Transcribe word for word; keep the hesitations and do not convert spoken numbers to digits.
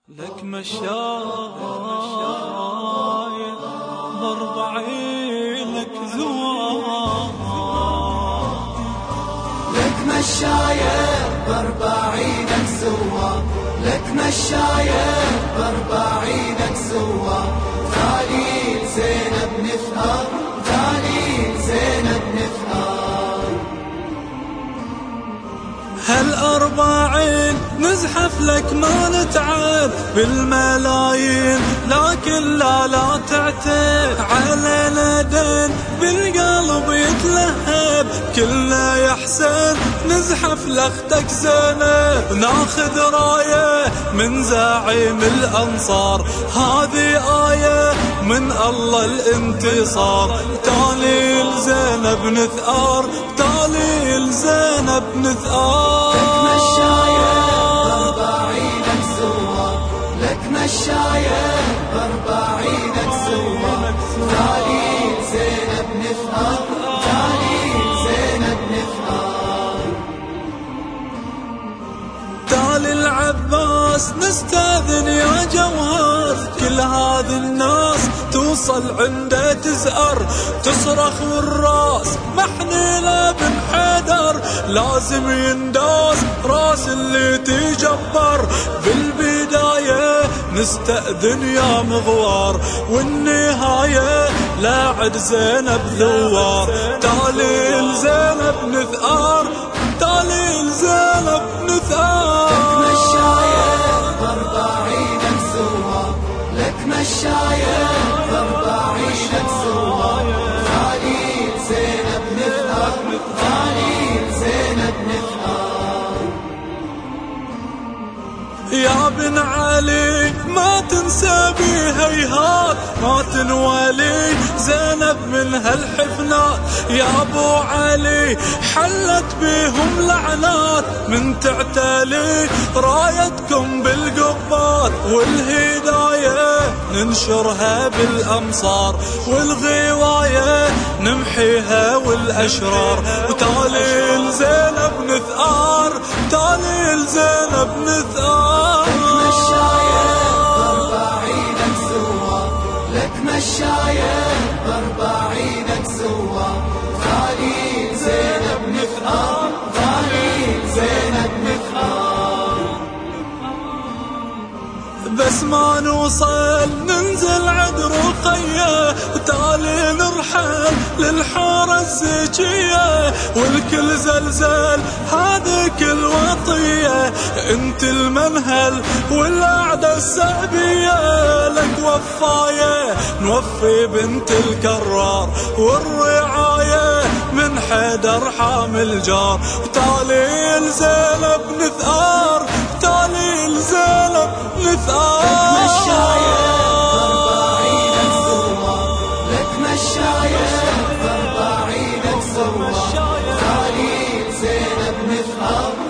لك مشاية ضرب عينك زوار، لك مشاية بأربعينك زوار، لك مشاية بأربعينك زوار. تعالي زينب نثأر، تعالي زينب نثأر. هالأربعين نزحف لك ما نتعب بالملايين، لكن لا لا تعتب علينا دين بالقلب يتلهب. كلنا يا حسين نزحف لاختك زينب، ناخذ راية من زعيم الأنصار. هذه آية من الله الانتصار. تالي لزينب نثأر، تالي لزينب نثأر. لك مشاية بأربعينك زوار، لك مشاية بأربعينك زوار. تعالي زينب نثأر، تعالي زينب نثأر. تعالي العباس نستاذن يا جوهر، كل هذه الناس توصل عنده تزأر. تصرخ والراس محنينه بن حيدر، لازم ينداس راس اللي تجبر. بالبداية نستأذن يا مغوار، والنهاية لا عد زينب ثوار. تالي لزينب نثأر، تالي لزينب نثأر. لك مشاية بأربعينك زوار، لك مشاية بأربعينك زوار. تعالي زينب نثأر، تعالي زينب نثأر. يا بن علي ما تنسى بي هيهات، ما تنولي زينب من هالحفنات. يا ابو علي حلت بيهم لعنات، من تعتلي رايتكم بالقبات. والهداية ننشرها بالامصار، والغواية نمحيها والاشرار. وتالي لزينب نثأر، تالي لزينب نثأر. لك مشاية بأربعينك زوار، لك مشاية بأربعينك زوار. تعالي زينب نثأر، تعالي زينب نثأر. بس ما نوصل ننزل عند رقية، وتالي نرحل للحارة الزكية. والكل زلزل هذيك الوطية، انت المنهل والأعدى السعبية. لك وفاية نوفي بنت الكرار، والرعاية من حيدر حامل جار. وتالي لزينب نثأر، تالي لزينب نثأر. لك مشاية بأربعينك زوار، لك مشاية بأربعينك زوار. تعالي زينب نثأر،